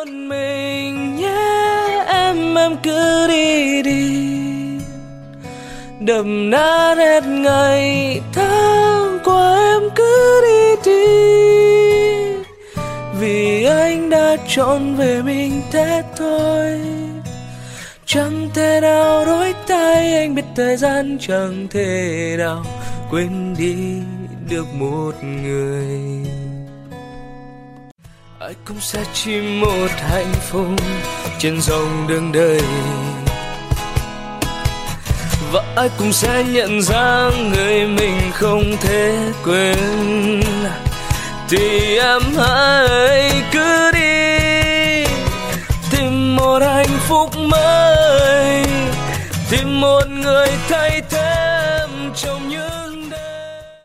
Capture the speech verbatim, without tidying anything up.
mình nhé em, em cứ đi đi, đập nát hết ngày tháng của em, cứ đi đi, vì anh đã chọn về mình thế thôi. Chẳng thể nào đổi thay, anh biết thời gian chẳng thể nào quên đi được một người. Ai cũng sẽ chỉ một hạnh phúc trên dòng đường đời, và ai cũng sẽ nhận ra người mình không thể quên. Thì em hãy cứ đi tìm một hạnh phúc mới, tìm một người thay thế em trong những